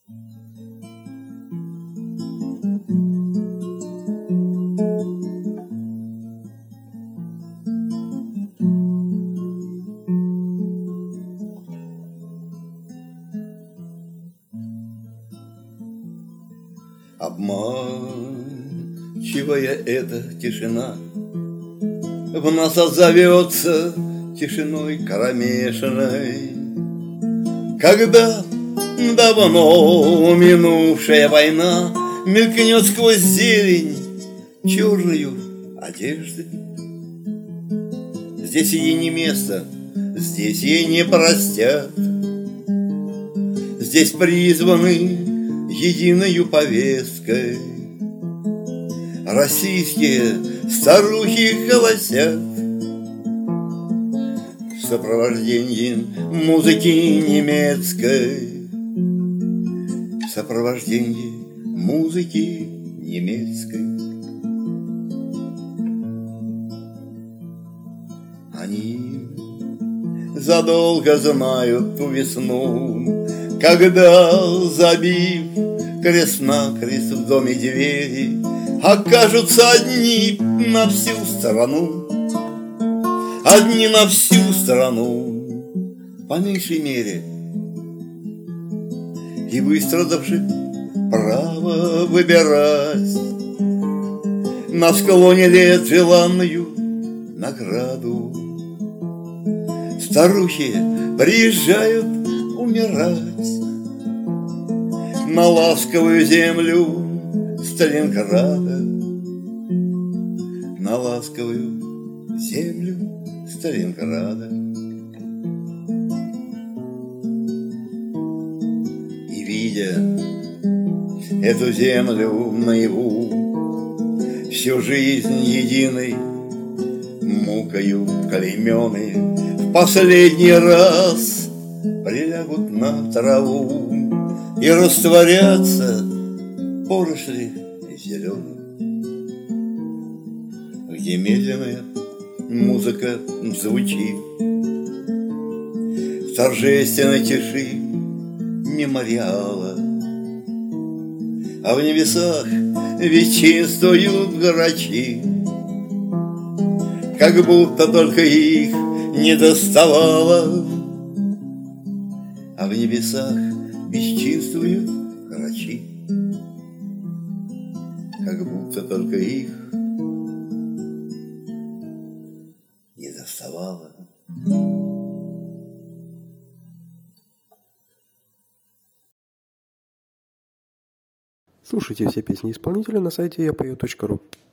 Обманчивая эта тишина в нас отзовется тишиной кромешной, когда давно минувшая война мелькнет сквозь зелень черною одежды. Здесь ей не место, здесь ей не простят, здесь призваны единою повесткой. Российские старухи голосят в сопровождении музыки немецкой, в сопровождении музыки немецкой. Они задолго знают ту весну, когда, забив крест-накрест в доме двери, окажутся одни на всю страну, одни на всю страну, по меньшей мере, и выстрадавши право выбирать на склоне лет желанную награду. Старухи приезжают умирать на ласковую землю Сталинграда, на ласковую землю Сталинграда. И видя эту землю наяву, всю жизнь единой мукою клеймены, в последний раз прилягут на траву и растворятся поросли зеленые, где медленная музыка звучит в торжественной тиши мемориала, а в небесах вечинствуют грачи, как будто только их не доставало, а в небесах бесчинствуют грачи, как будто только их не доставало. Слушайте все песни исполнителя на сайте yapою.ru.